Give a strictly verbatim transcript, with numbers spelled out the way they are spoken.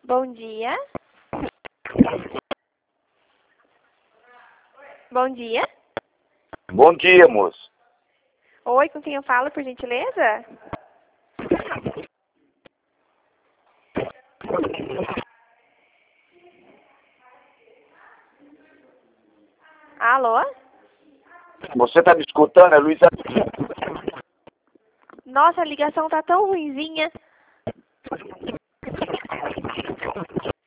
Bom dia. Bom dia. Bom dia, moço. Oi, com quem eu falo, por gentileza? Alô? Você tá me escutando? É Luísa. Nossa, a ligação tá tão ruinzinha.